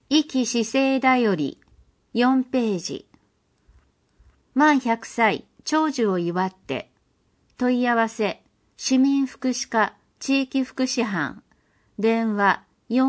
壱岐市政だより4ページ。満100歳長寿を祝って問い合わせ市民福祉課地域福祉班電話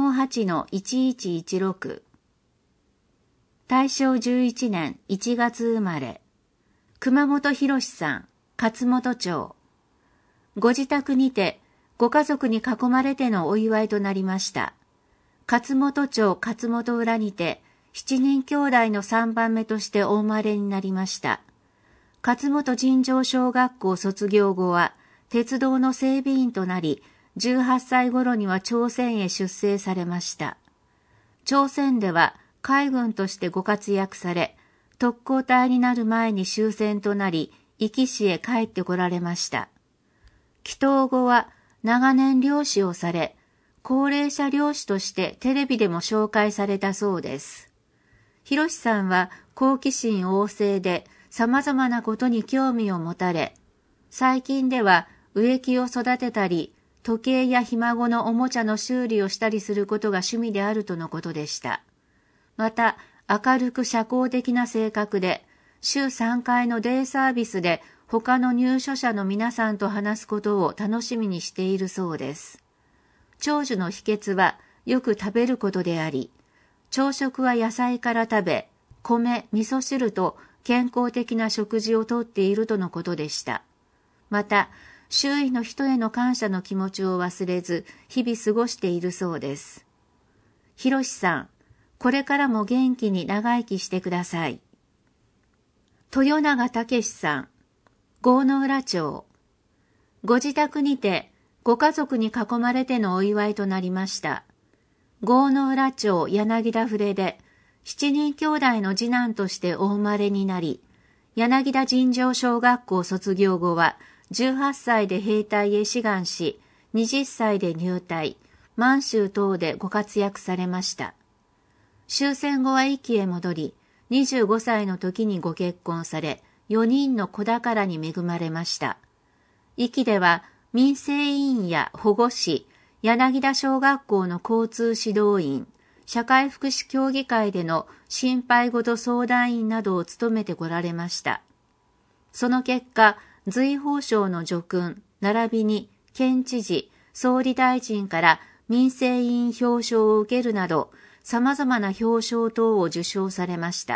48-1116 大正11年1月生まれ熊本博さん勝本町ご自宅にてご家族に囲まれてのお祝いとなりました。勝本町勝本浦にて7人兄弟の3番目としてお生まれになりました。勝本尋常小学校卒業後は鉄道の整備員となり、18歳頃には朝鮮へ出征されました。朝鮮では海軍としてご活躍され、特攻隊になる前に終戦となり、壱岐市へ帰ってこられました。帰島後は長年漁師をされ、高齢者漁師としてテレビでも紹介されたそうです。博さんは好奇心旺盛で様々なことに興味を持たれ、最近では植木を育てたり、時計やひ孫のおもちゃの修理をしたりすることが趣味であるとのことでした。また、明るく社交的な性格で、週3回のデイサービスで他の入所者の皆さんと話すことを楽しみにしているそうです。長寿の秘訣はよく食べることであり、朝食は野菜から食べ、米、味噌汁と健康的な食事をとっているとのことでした。また、周囲の人への感謝の気持ちを忘れず、日々過ごしているそうです。博さん、これからも元気に長生きしてください。豊永武さん、郷野浦町。ご自宅にて、ご家族に囲まれてのお祝いとなりました。郷野浦町柳田触で、7人兄弟の次男としてお生まれになり、柳田尋常小学校卒業後は、18歳で兵隊へ志願し、20歳で入隊、満州等でご活躍されました。終戦後は壱岐へ戻り、25歳の時にご結婚され、4人の子宝に恵まれました。壱岐では民生委員や保護士、柳田小学校の交通指導員、社会福祉協議会での心配事相談員などを務めてこられました。その結果、随宝賞の叙勲、並びに県知事、総理大臣から民生委員表彰を受けるなど、様々な表彰等を受賞されました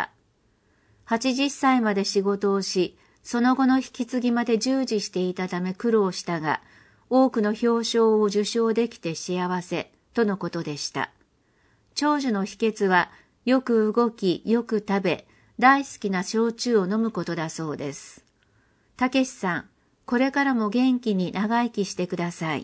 。80歳まで仕事をし、その後の引き継ぎまで従事していたため苦労したが、多くの表彰を受賞できて幸せ、とのことでした。長寿の秘訣は、よく動き、よく食べ、大好きな焼酎を飲むことだそうです。たけしさん、これからも元気に長生きしてください。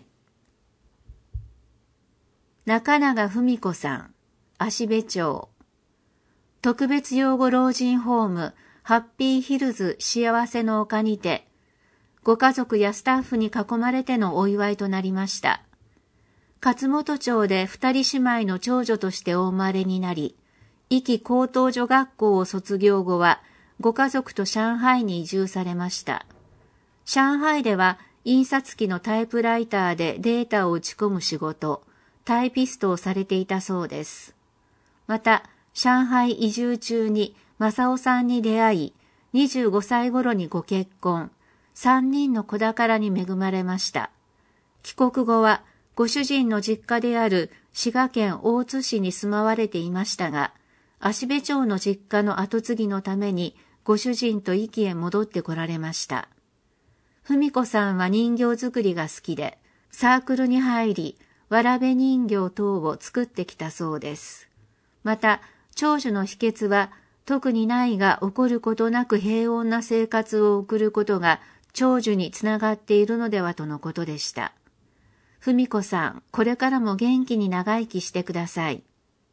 中永文子さん、芦部町。特別養護老人ホーム、ハッピーヒルズ幸せの丘にて、ご家族やスタッフに囲まれてのお祝いとなりました。勝本町で2人姉妹の長女としてお生まれになり、壱岐高等女学校を卒業後は、ご家族と上海に移住されました。上海では印刷機のタイプライターでデータを打ち込む仕事、タイピストをされていたそうです。また、上海移住中に正夫さんに出会い、25歳頃にご結婚、3人の子宝に恵まれました。帰国後は、ご主人の実家である滋賀県大津市に住まわれていましたが、芦部町の実家の跡継ぎのために、ご主人と壱岐へ戻ってこられました。文子さんは人形作りが好きで、サークルに入り、わらべ人形等を作ってきたそうです。また、長寿の秘訣は、特にないが起こることなく平穏な生活を送ることが長寿につながっているのではとのことでした。文子さん、これからも元気に長生きしてください。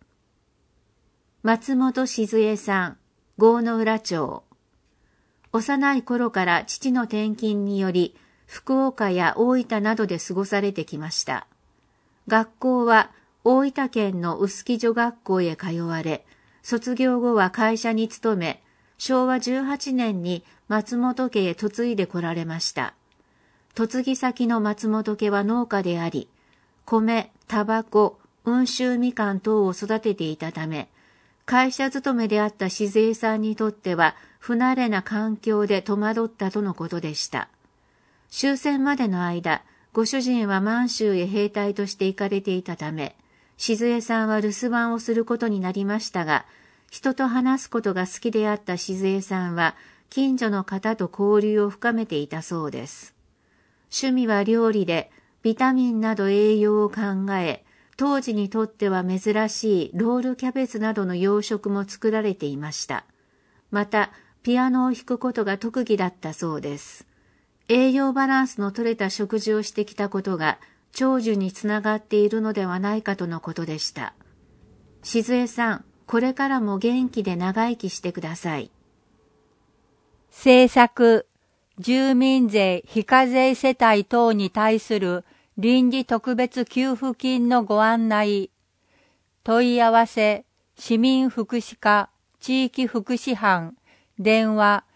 松本静江さん、郷野浦町。幼い頃から父の転勤により、福岡や大分などで過ごされてきました。学校は大分県の臼杵女学校へ通われ、卒業後は会社に勤め、昭和18年に松本家へ嫁いでこられました。嫁ぎ先の松本家は農家であり、米、タバコ、 温州みかん等を育てていたため、会社勤めであった静江さんにとっては不慣れな環境で戸惑ったとのことでした。終戦までの間、ご主人は満州へ兵隊として行かれていたため、静江さんは留守番をすることになりましたが、人と話すことが好きであった静江さんは、近所の方と交流を深めていたそうです。趣味は料理で、ビタミンなど栄養を考え、当時にとっては珍しいロールキャベツなどの洋食も作られていました。また、ピアノを弾くことが特技だったそうです。栄養バランスの取れた食事をしてきたことが、長寿につながっているのではないかとのことでした。静江さん、これからも元気で長生きしてください。 政策、住民税非課税世帯等に対する臨時特別給付金のご案内。問い合わせ、市民福祉課、地域福祉班、電話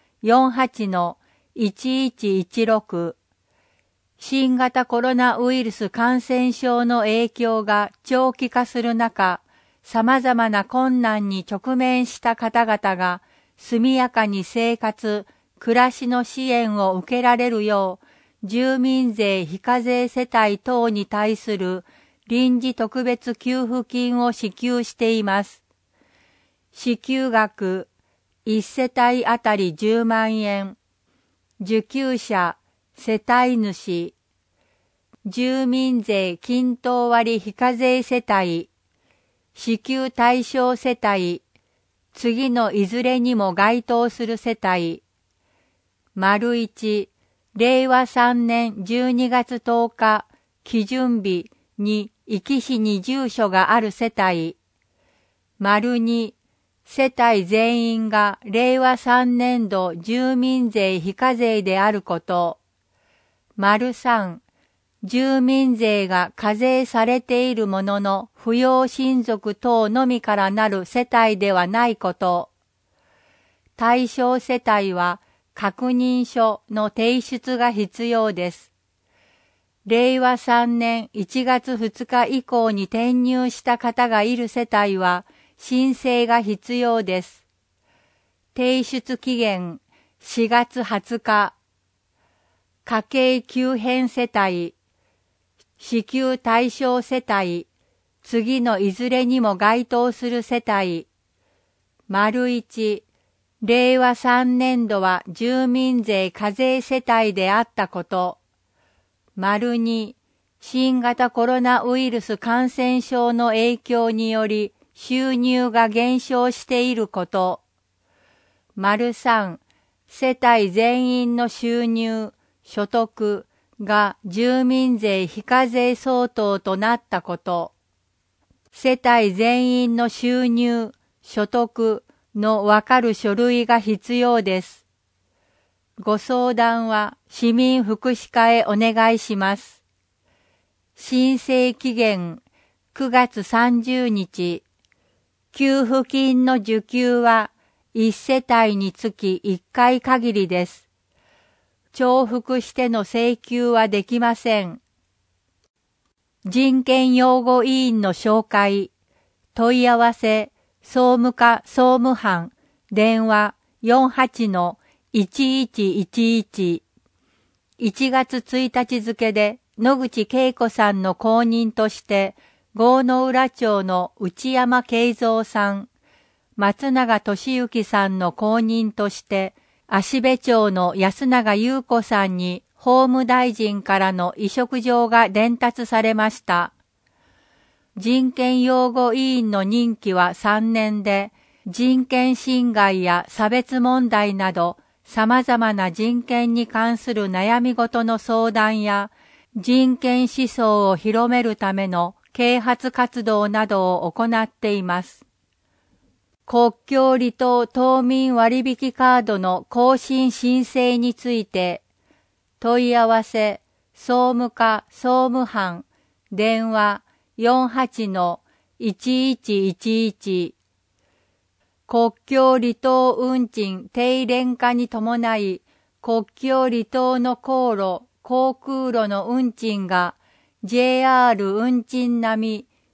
48-1116。新型コロナウイルス感染症の影響が長期化する中、様々な困難に直面した方々が速やかに生活、暮らしの支援を受けられるよう、住民税非課税世帯等に対する臨時特別給付金を支給しています。支給額、1世帯あたり10万円。受給者、世帯主。住民税均等割非課税世帯。支給対象世帯。次のいずれにも該当する世帯。1、令和3年12月10日、基準日に壱岐市に住所がある世帯。2、世帯全員が令和3年度住民税非課税であること。3、住民税が課税されているものの扶養親族等のみからなる世帯ではないこと。対象世帯は確認書の提出が必要です。令和3年1月2日以降に転入した方がいる世帯は申請が必要です。提出期限4月20日。家計急変世帯、支給対象世帯、次のいずれにも該当する世帯。1、令和3年度は住民税課税世帯であったこと。2、新型コロナウイルス感染症の影響により収入が減少していること。3、世帯全員の収入、所得が住民税非課税相当となったこと。世帯全員の収入、所得のわかる書類が必要です。ご相談は市民福祉課へお願いします。申請期限9月30日。給付金の受給は1世帯につき1回限りです。重複しての請求はできません。人権擁護委員の紹介。問い合わせ、総務課総務班、電話 48-1111。1月1日付で野口恵子さんの後任として、郷野浦町の内山慶三さん、松永俊之さんの後任として、芦部町の安永優子さんに法務大臣からの委嘱状が伝達されました。人権擁護委員の任期は3年で、人権侵害や差別問題など様々な人権に関する悩み事の相談や、人権思想を広めるための啓発活動などを行っています。国境離島島民割引カードの更新申請について、問い合わせ、総務課総務班、電話 48-1111。国境離島運賃低廉化に伴い、国境離島の航路、航空路の運賃が JR 運賃並み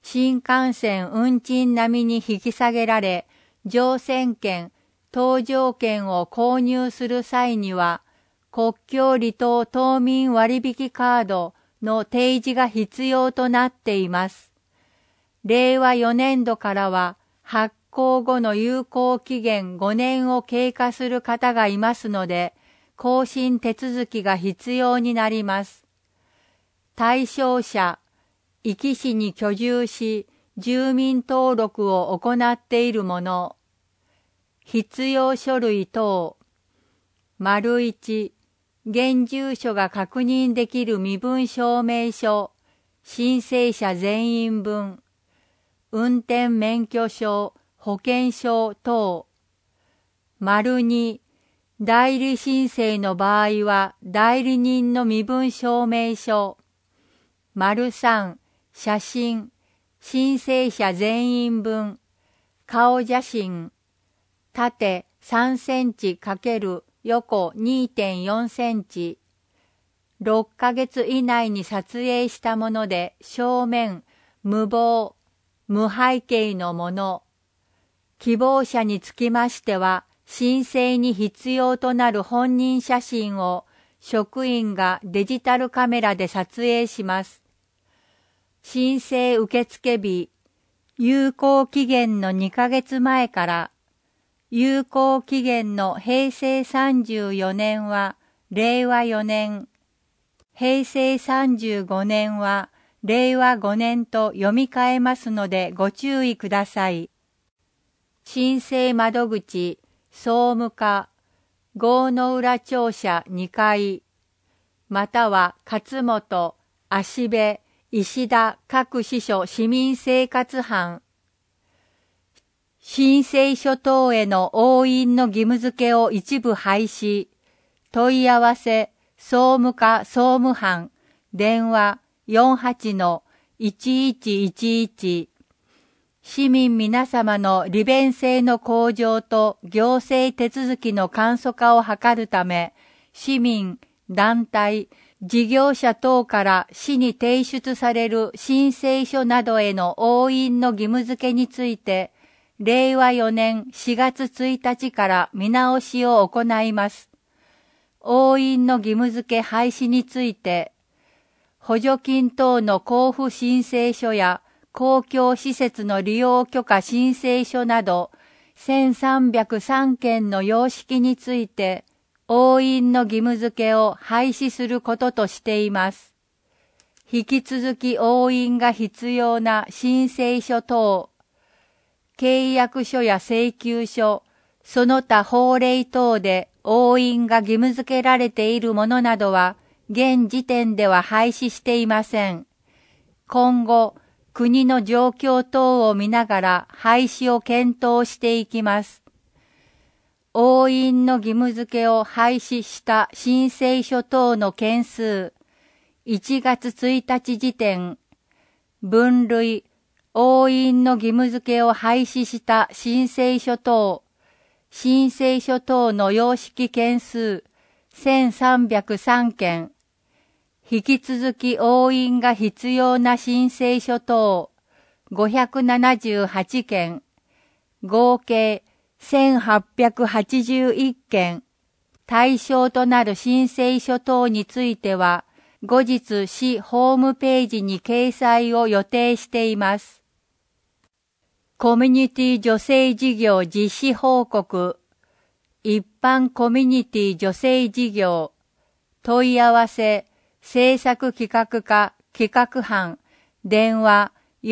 新幹線運賃並みに引き下げられ、乗船券、搭乗券を購入する際には、国境離島島民割引カードの提示が必要となっています。令和4年度からは、発行後の有効期限5年を経過する方がいますので、更新手続きが必要になります。対象者、壱岐市に居住し、住民登録を行っている者、必要書類等、1、現住所が確認できる身分証明書、申請者全員分、運転免許証、保険証等、2、代理申請の場合は代理人の身分証明書、3、写真、申請者全員分、顔写真、縦3センチ×横 2.4 センチ、6ヶ月以内に撮影したもので正面、無謀、無背景のもの。希望者につきましては、申請に必要となる本人写真を職員がデジタルカメラで撮影します。申請受付日、有効期限の2ヶ月前から、有効期限の平成34年は令和4年、平成35年は令和5年と読み替えますのでご注意ください。申請窓口、総務課、郷の浦庁舎2階、または勝本、芦部、石田各支所市民生活班、申請書等への押印の義務付けを一部廃止。問い合わせ、総務課総務班、電話 48-1111。市民皆様の利便性の向上と行政手続きの簡素化を図るため、市民、団体、事業者等から市に提出される申請書などへの押印の義務付けについて、令和4年4月1日から見直しを行います。押印の義務付け廃止について、補助金等の交付申請書や公共施設の利用許可申請書など1303件の様式について、押印の義務付けを廃止することとしています。引き続き押印が必要な申請書等、契約書や請求書、その他法令等で押印が義務付けられているものなどは、現時点では廃止していません。今後、国の状況等を見ながら廃止を検討していきます。押印の義務付けを廃止した申請書等の件数、1月1日時点、分類、押印の義務付けを廃止した申請書等、申請書等の様式件数1303件、引き続き押印が必要な申請書等578件、合計1881件、対象となる申請書等については、後日市ホームページに掲載を予定しています。コミュニティ助成事業実施報告、一般コミュニティ助成事業、問い合わせ、政策企画課企画班、電話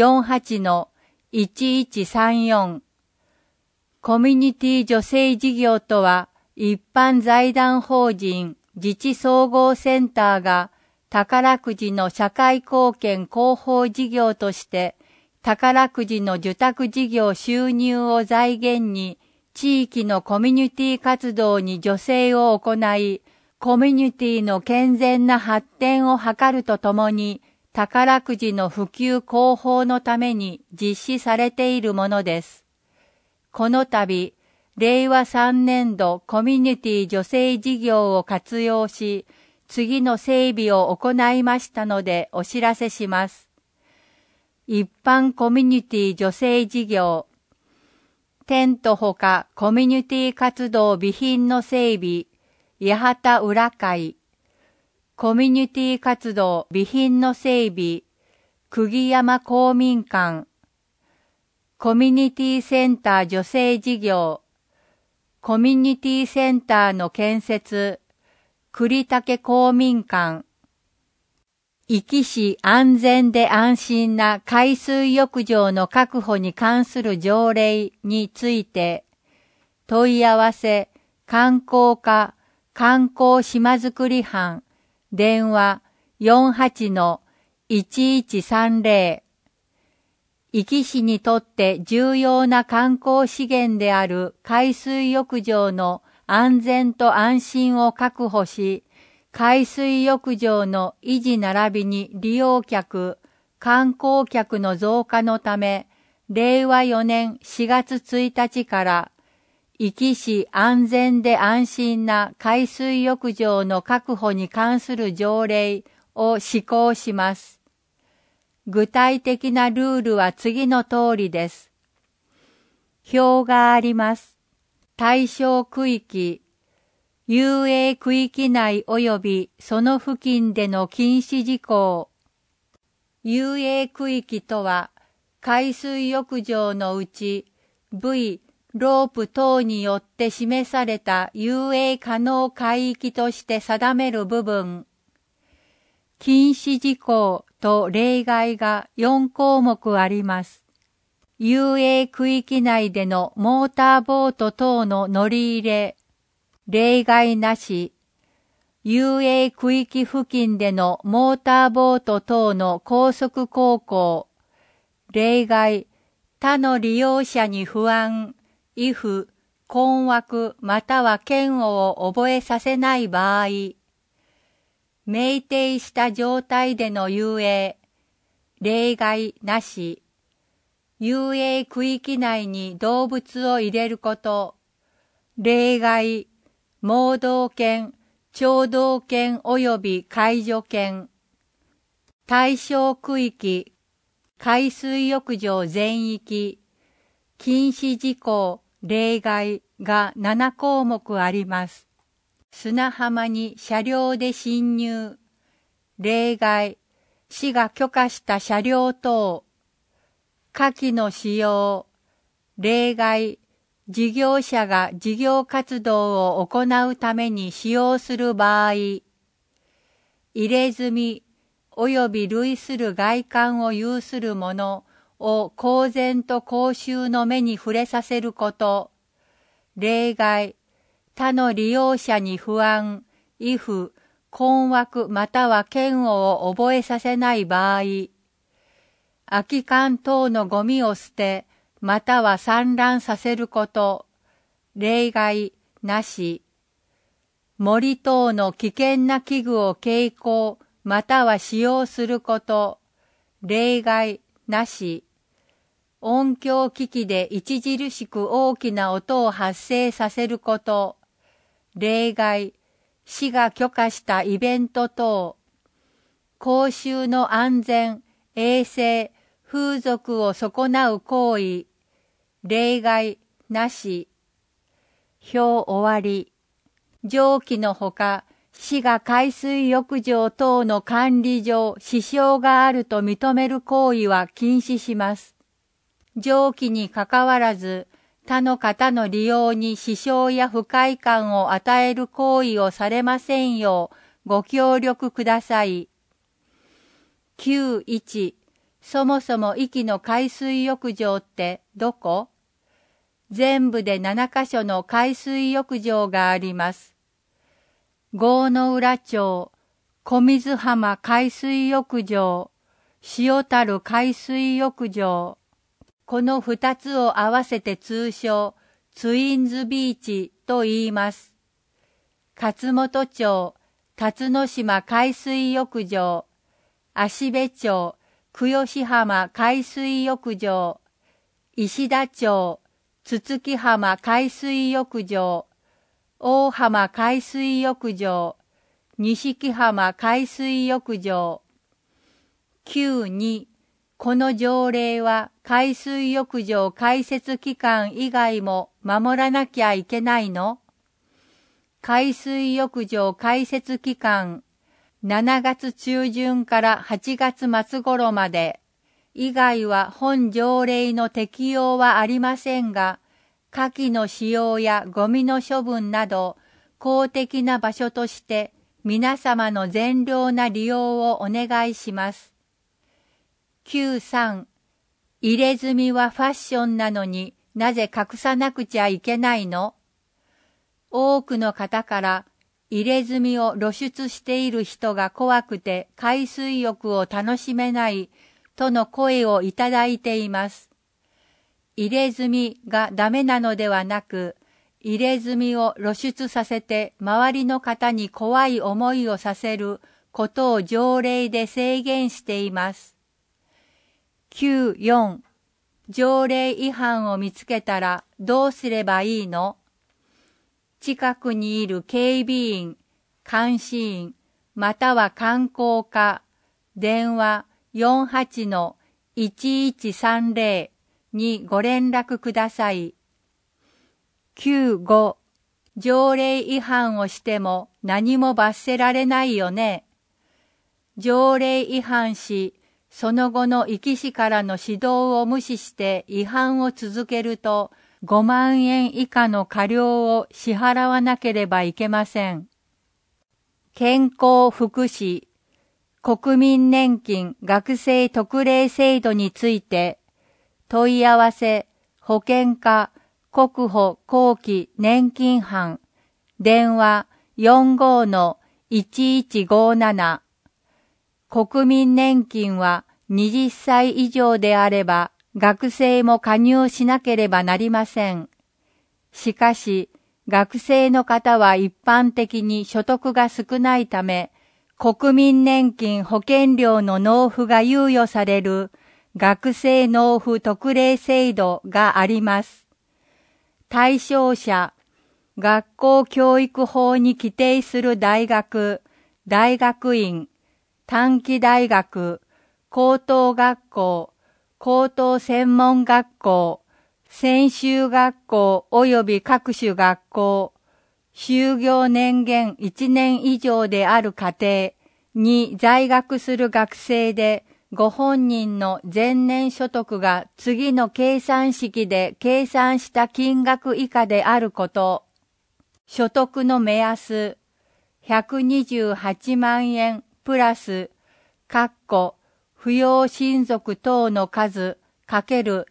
48-1134。コミュニティ助成事業とは、一般財団法人自治総合センターが宝くじの社会貢献広報事業として、宝くじの受託事業収入を財源に、地域のコミュニティ活動に助成を行い、コミュニティの健全な発展を図るとともに、宝くじの普及広報のために実施されているものです。この度、令和3年度コミュニティ助成事業を活用し、次の整備を行いましたのでお知らせします。 一般コミュニティ助成事業、テントほかコミュニティ活動備品の整備、八幡浦会、コミュニティ活動備品の整備、釘山公民館、コミュニティセンター助成事業、コミュニティセンターの建設、栗竹公民館、壱岐市安全で安心な海水浴場の確保に関する条例について、問い合わせ、観光課、観光島づくり班、電話 48-1130。壱岐市にとって重要な観光資源である海水浴場の安全と安心を確保し、海水浴場の維持並びに利用客、観光客の増加のため、令和4年4月1日から、壱岐市安全で安心な海水浴場の確保に関する条例を施行します。具体的なルールは次の通りです。表があります。対象区域、遊泳区域内及びその付近での禁止事項。遊泳区域とは、海水浴場のうち、ブイ、ロープ等によって示された遊泳可能海域として定める部分。禁止事項と例外が4項目あります。遊泳区域内でのモーターボート等の乗り入れ、例外なし。遊泳区域付近でのモーターボート等の高速航行、例外、他の利用者に不安、畏怖、困惑または嫌悪を覚えさせない場合、酩酊した状態での遊泳、例外なし。遊泳区域内に動物を入れること、例外、盲導犬、聴導犬及び介助犬。対象区域、海水浴場全域、禁止事項、例外が7項目あります。砂浜に車両で侵入、例外、市が許可した車両等、火器の使用、例外、事業者が事業活動を行うために使用する場合、入れ墨及び類する外観を有するものを公然と公衆の目に触れさせること、例外、他の利用者に不安、畏怖、困惑または嫌悪を覚えさせない場合、空き缶等のゴミを捨て、または散乱させること、例外なし。森等の危険な器具を携行、または使用すること、例外なし。音響機器で著しく大きな音を発生させること、例外、市が許可したイベント等、公衆の安全、衛生、風俗を損なう行為、例外なし。表終わり。上記のほか、市が海水浴場等の管理上支障があると認める行為は禁止します。上記にかかわらず、他の方の利用に支障や不快感を与える行為をされませんようご協力ください。9.1 そもそも壱岐の海水浴場ってどこ？全部で7カ所の海水浴場があります。郷ノ浦町、小水浜海水浴場、塩樽海水浴場。この2つを合わせて通称、ツインズビーチと言います。勝本町、辰ノ島海水浴場、芦部町、久吉浜海水浴場、石田町、筒木浜海水浴場、大浜海水浴場、錦浜海水浴場、9.2 この条例は海水浴場開設期間以外も守らなきゃいけないの？海水浴場開設期間、7月中旬から8月末頃まで、以外は本条例の適用はありませんが、火器の使用やゴミの処分など、公的な場所として皆様の善良な利用をお願いします。9.3 入れ墨はファッションなのになぜ隠さなくちゃいけないの？多くの方から入れ墨を露出している人が怖くて海水浴を楽しめないとの声をいただいています。入れ墨がダメなのではなく、入れ墨を露出させて周りの方に怖い思いをさせることを条例で制限しています。9.4 条例違反を見つけたらどうすればいいの？近くにいる警備員、監視員、または観光課、電話 48-1130 にご連絡ください。9.5 条例違反をしても何も罰せられないよね。条例違反し、その後の壱岐市からの指導を無視して違反を続けると5万円以下の過料を支払わなければいけません。健康福祉、国民年金学生特例制度について問い合わせ、保険課、国保後期年金班、電話 45-1157。国民年金は20歳以上であれば学生も加入しなければなりません。しかし、学生の方は一般的に所得が少ないため、国民年金保険料の納付が猶予される学生納付特例制度があります。対象者、学校教育法に規定する大学、大学院、短期大学、高等学校、高等専門学校、専修学校及び各種学校、就業年限1年以上である家庭に在学する学生で、ご本人の前年所得が次の計算式で計算した金額以下であること。所得の目安、128万円プラス、扶養親族等の数かける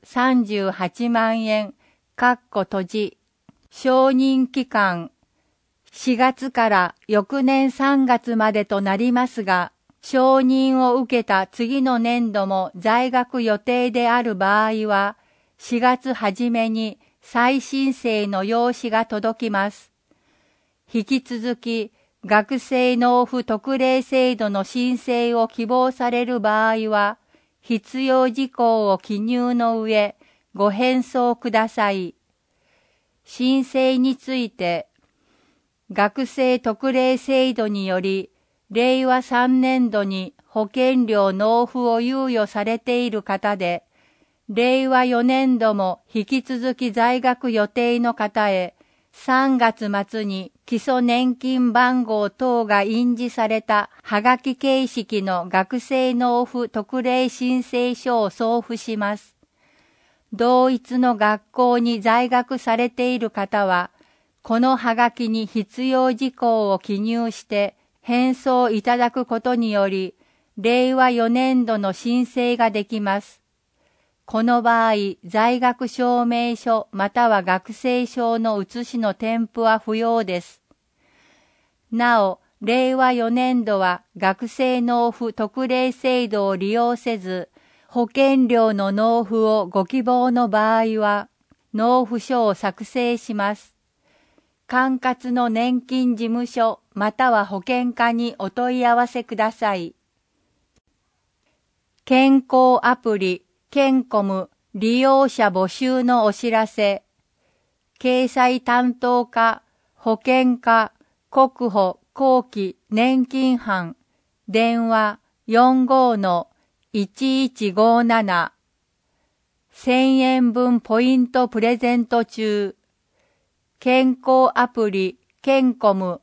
38万円、閉じ。承認期間、4月から翌年3月までとなりますが、承認を受けた次の年度も在学予定である場合は、4月初めに再申請の用紙が届きます。引き続き、学生納付特例制度の申請を希望される場合は、必要事項を記入の上、ご返送ください。申請について、学生特例制度により、令和3年度に保険料納付を猶予されている方で、令和4年度も引き続き在学予定の方へ、3月末に基礎年金番号等が印字されたはがき形式の学生納付特例申請書を送付します。同一の学校に在学されている方は、このはがきに必要事項を記入して返送いただくことにより、令和4年度の申請ができます。この場合、在学証明書または学生証の写しの添付は不要です。なお、令和4年度は学生納付特例制度を利用せず、保険料の納付をご希望の場合は、納付書を作成します。管轄の年金事務所または保険課にお問い合わせください。健康アプリケンコム利用者募集のお知らせ。掲載担当課、保険課、国保後期年金班、電話 1157 1000円分ポイントプレゼント中。健康アプリケンコム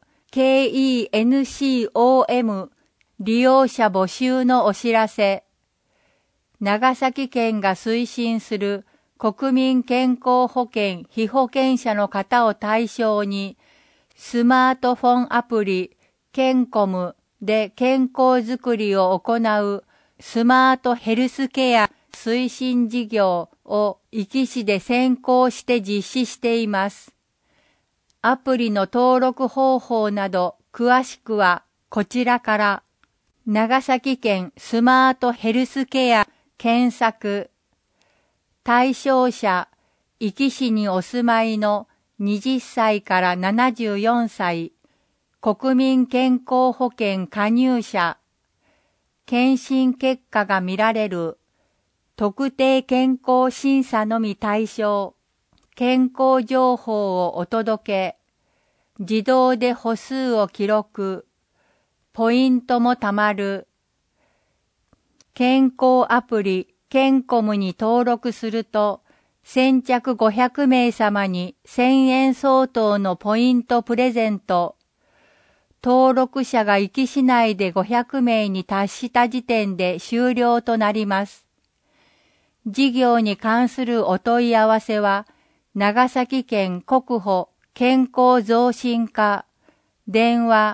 KENCOM 利用者募集のお知らせ。長崎県が推進する国民健康保険被保険者の方を対象に、スマートフォンアプリケンコムで健康づくりを行うスマートヘルスケア推進事業を壱岐市で先行して実施しています。アプリの登録方法など詳しくはこちらから。長崎県スマートヘルスケア検索。対象者、壱岐市にお住まいの20歳から74歳、国民健康保険加入者、検診結果が見られる、特定健康審査のみ対象、健康情報をお届け、自動で歩数を記録、ポイントも貯まる。健康アプリケンコムに登録すると、先着500名様に1000円相当のポイントプレゼント。登録者が壱岐市内で500名に達した時点で終了となります。事業に関するお問い合わせは、長崎県国保健康増進課、電話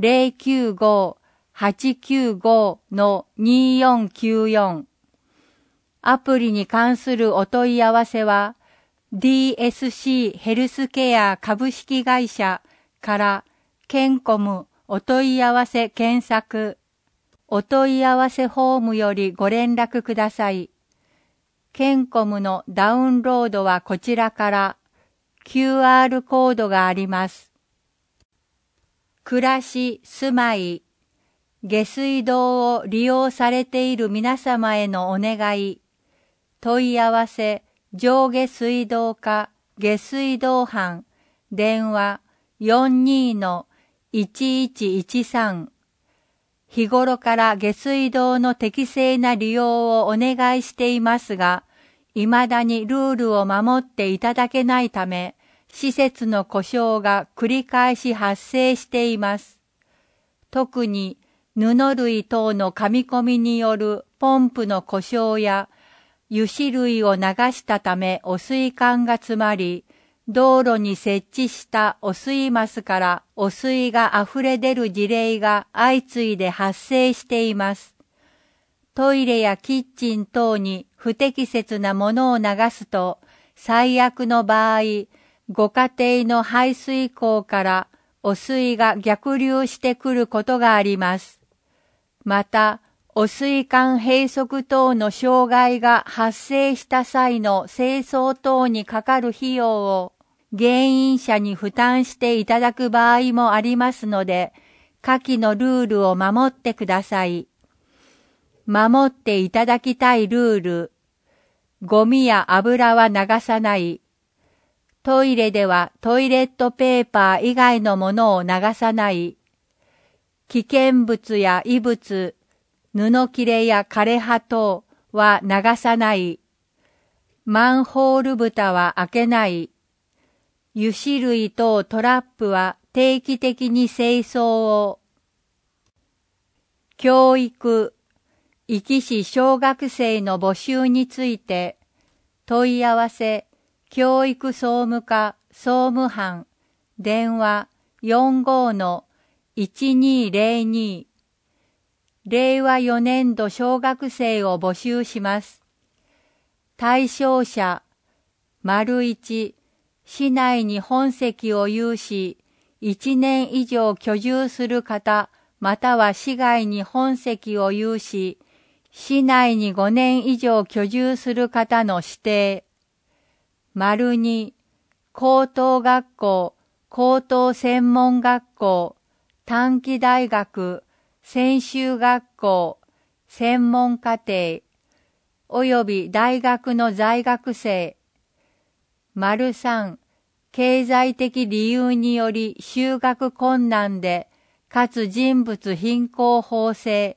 095-895-2494。アプリに関するお問い合わせは、DSC ヘルスケア株式会社からケンコムお問い合わせ検索。お問い合わせフォームよりご連絡ください。ケンコムのダウンロードはこちらから QR コードがあります。暮らし、住まい、下水道を利用されている皆様へのお願い。問い合わせ、上下水道課、下水道班、電話 42-1113。日頃から下水道の適正な利用をお願いしていますが、未だにルールを守っていただけないため、施設の故障が繰り返し発生しています。特に布類等の噛み込みによるポンプの故障や、油脂類を流したため汚水管が詰まり、道路に設置した汚水マスから汚水が溢れ出る事例が相次いで発生しています。トイレやキッチン等に不適切なものを流すと、最悪の場合、ご家庭の排水溝から汚水が逆流してくることがあります。また、汚水管閉塞等の障害が発生した際の清掃等にかかる費用を原因者に負担していただく場合もありますので、下記のルールを守ってください。守っていただきたいルール。ゴミや油は流さない。トイレではトイレットペーパー以外のものを流さない。危険物や異物、布切れや枯れ葉等は流さない。マンホール蓋は開けない。油脂類等トラップは定期的に清掃を。教育、壱岐市小学生の募集について、問い合わせ、教育総務課総務班、電話 45-1202。令和4年度小学生を募集します。対象者、1、市内に本籍を有し、1年以上居住する方、または市外に本籍を有し、市内に5年以上居住する方の指定。2、高等学校、高等専門学校、短期大学、専修学校、専門課程、および大学の在学生。3、経済的理由により就学困難で、かつ人物貧困法制、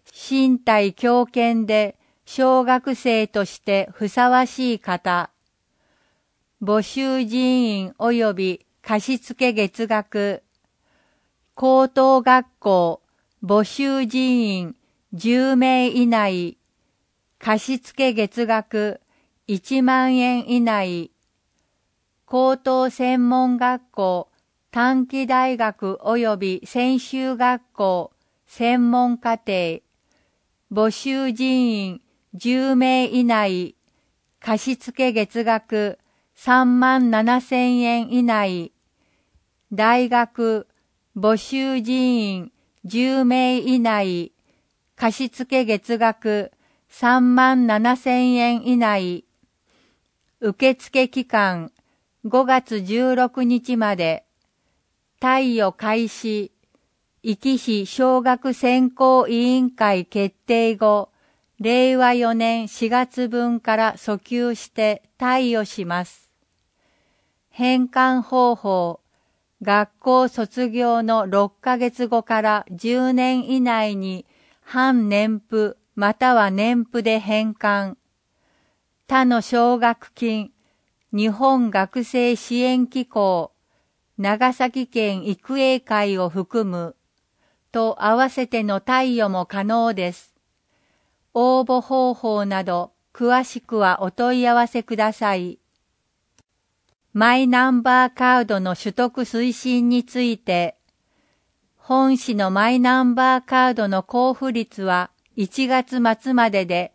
身体強健で小学生としてふさわしい方、募集人員及び貸付月額、高等学校募集人員10名以内、貸付月額1万円以内、高等専門学校短期大学及び専修学校専門課程、募集人員10名以内、貸付月額3万7千円以内、大学募集人員10名以内、貸付月額3万7千円以内、受付期間5月16日まで、貸与開始、壱岐市小学選考委員会決定後、令和4年4月分から訴求して貸与します。返還方法、学校卒業の6ヶ月後から10年以内に半年付または年付で返還。他の奨学金、日本学生支援機構、長崎県育英会を含む、と合わせての貸与も可能です。応募方法など詳しくはお問い合わせください。マイナンバーカードの取得推進について、本市のマイナンバーカードの交付率は1月末までで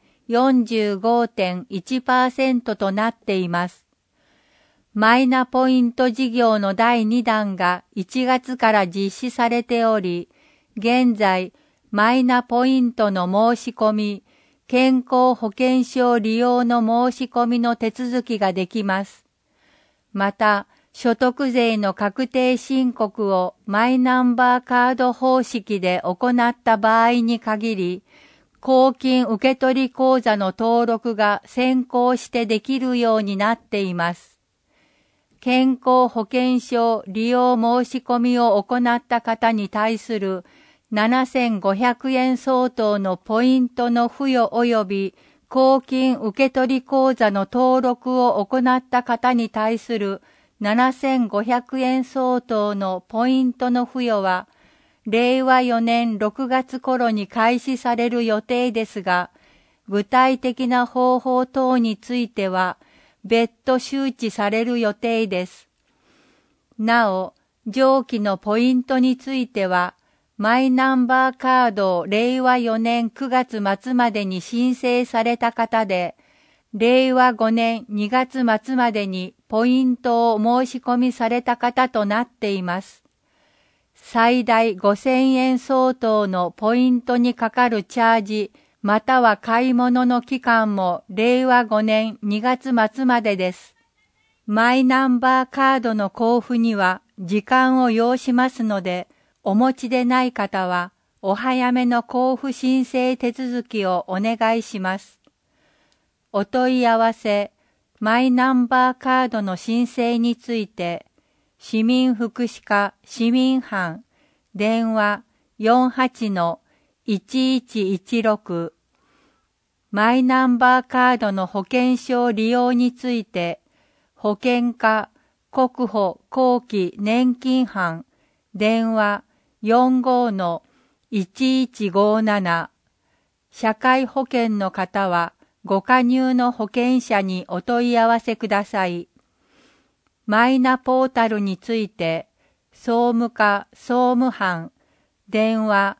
45.1% となっています。マイナポイント事業の第2弾が1月から実施されており、現在、マイナポイントの申し込み、健康保険証利用の申し込みの手続きができます。また、所得税の確定申告をマイナンバーカード方式で行った場合に限り、公金受取口座の登録が先行してできるようになっています。健康保険証利用申し込みを行った方に対する7500円相当のポイントの付与及び公金受取口座の登録を行った方に対する7500円相当のポイントの付与は、令和4年6月頃に開始される予定ですが、具体的な方法等については、別途周知される予定です。なお、上記のポイントについては、マイナンバーカードを令和4年9月末までに申請された方で、令和5年2月末までにポイントを申し込みされた方となっています。最大5000円相当のポイントにかかるチャージ、または買い物の期間も令和5年2月末までです。マイナンバーカードの交付には時間を要しますので、お持ちでない方はお早めの交付申請手続きをお願いします。お問い合わせ、マイナンバーカードの申請について、市民福祉課市民班、電話 48-1116、マイナンバーカードの保険証利用について、保険課国保後期年金班、電話 45-1157、社会保険の方はご加入の保険者にお問い合わせください。マイナポータルについて、総務課総務班、電話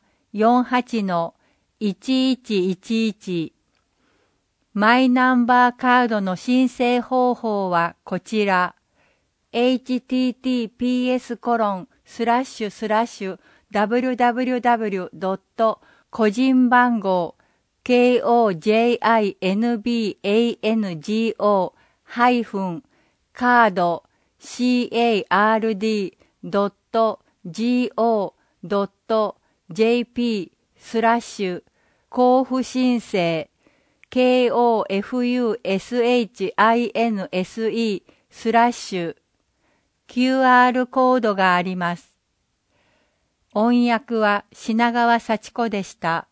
48-1111、マイナンバーカードの申請方法はこちら。https://www. 個人番号 kojinbango-card.go.jp 交付申請KOFUSHINSE/QR コードがあります。音訳は品川幸子でした。